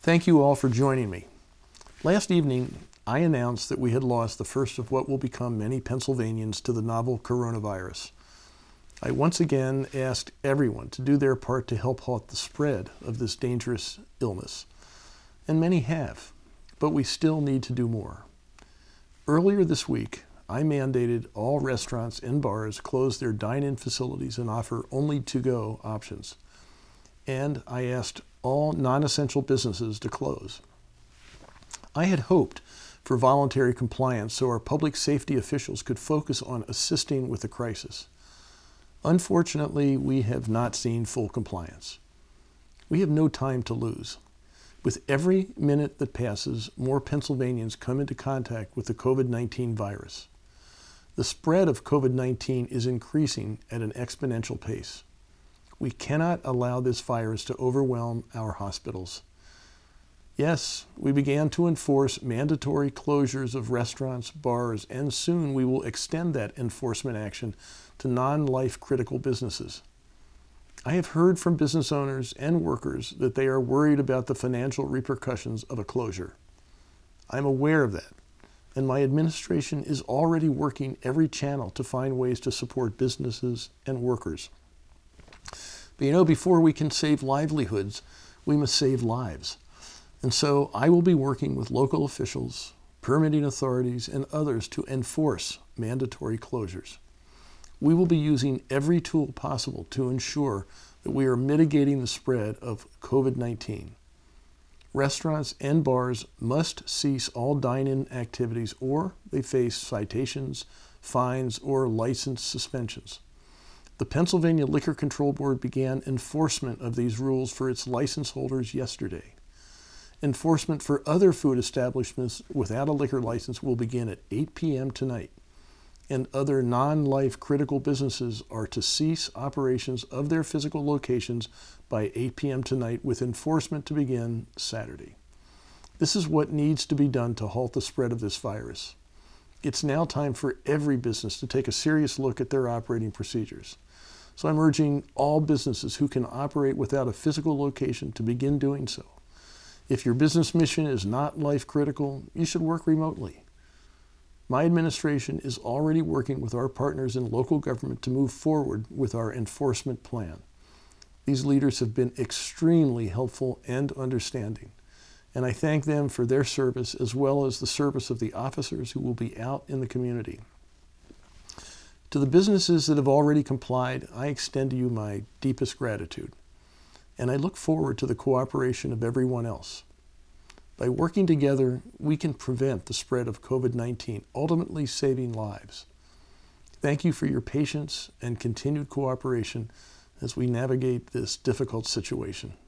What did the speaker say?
Thank you all for joining me. Last evening, I announced that we had lost the first of what will become many Pennsylvanians to the novel coronavirus. I once again asked everyone to do their part to help halt the spread of this dangerous illness. And many have, but we still need to do more. Earlier this week, I mandated all restaurants and bars close their dine-in facilities and offer only to-go options. And I asked all non-essential businesses to close. I had hoped for voluntary compliance so our public safety officials could focus on assisting with the crisis. Unfortunately, we have not seen full compliance. We have no time to lose. With every minute that passes, more Pennsylvanians come into contact with the COVID-19 virus. The spread of COVID-19 is increasing at an exponential pace. We cannot allow this virus to overwhelm our hospitals. Yes, we began to enforce mandatory closures of restaurants, bars, and soon we will extend that enforcement action to non-life critical businesses. I have heard from business owners and workers that they are worried about the financial repercussions of a closure. I'm aware of that, and my administration is already working every channel to find ways to support businesses and workers. But before we can save livelihoods, we must save lives. And so I will be working with local officials, permitting authorities, and others to enforce mandatory closures. We will be using every tool possible to ensure that we are mitigating the spread of COVID-19. Restaurants and bars must cease all dine-in activities or they face citations, fines, or license suspensions. The Pennsylvania Liquor Control Board began enforcement of these rules for its license holders yesterday. Enforcement for other food establishments without a liquor license will begin at 8 p.m. tonight, and other non-life critical businesses are to cease operations of their physical locations by 8 p.m. tonight, with enforcement to begin Saturday. This is what needs to be done to halt the spread of this virus. It's now time for every business to take a serious look at their operating procedures. So I'm urging all businesses who can operate without a physical location to begin doing so. If your business mission is not life critical, you should work remotely. My administration is already working with our partners in local government to move forward with our enforcement plan. These leaders have been extremely helpful and understanding, and I thank them for their service as well as the service of the officers who will be out in the community. To the businesses that have already complied, I extend to you my deepest gratitude, and I look forward to the cooperation of everyone else. By working together, we can prevent the spread of COVID-19, ultimately saving lives. Thank you for your patience and continued cooperation as we navigate this difficult situation.